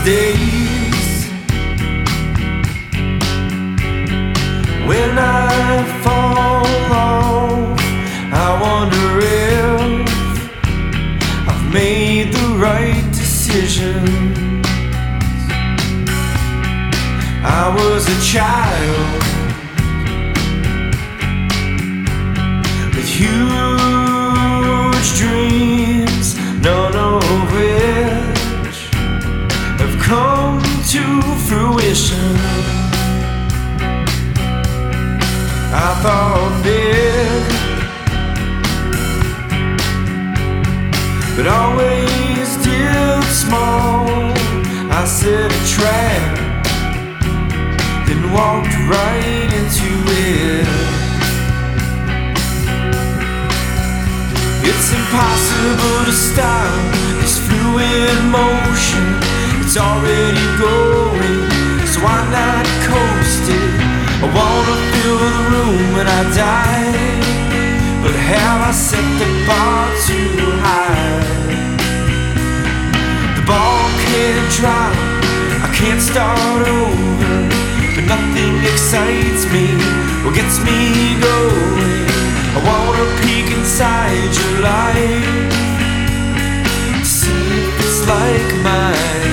days when I fall off, I wonder if I've made the right decision. I was a child with huge dreams, none of which have come to fruition. I thought big, but always did small. I set a trap, then walked right into it. It's impossible to stop this fluid motion. It's already going, so why not coast it? I wanna fill the room when I die, but have I set the bar too high? The ball can't drop, I can't start over, but nothing excites me or gets me going. I wanna peek inside your life, see if it's like mine.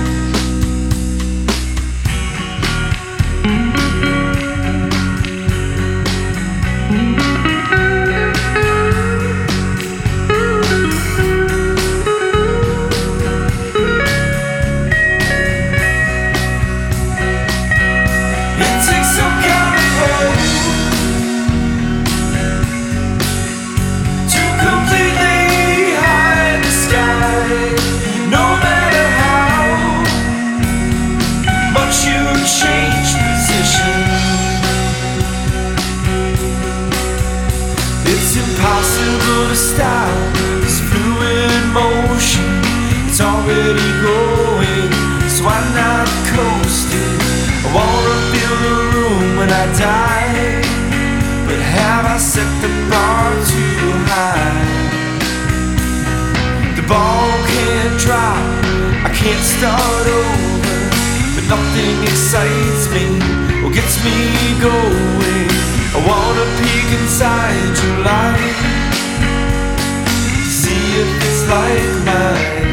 It's impossible to stop this fluid motion. It's already going, so why not coast it? I wanna fill the room when I die, but have I set the bar too high? The ball can't drop, I can't start over, but nothing excites me or gets me going. I wanna peek inside your life, see if it's like mine.